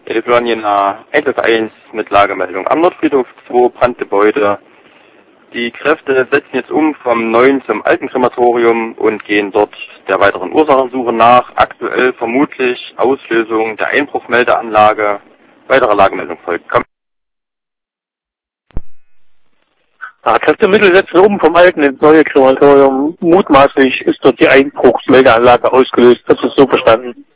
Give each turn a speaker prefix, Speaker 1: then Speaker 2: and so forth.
Speaker 1: Eleflonien 1 mit Lagemeldung. Am Nordfriedhof 2 Brandgebäude. Die Kräfte setzen jetzt um vom neuen zum alten Krematorium und gehen dort der weiteren Ursachensuche nach. Aktuell vermutlich Auslösung der Einbruchmeldeanlage. Weitere Lagemeldung folgt.
Speaker 2: Kräftemittel setzen um vom alten ins neue Krematorium. Mutmaßlich ist dort die Einbruchsmeldeanlage ausgelöst. Das ist so verstanden.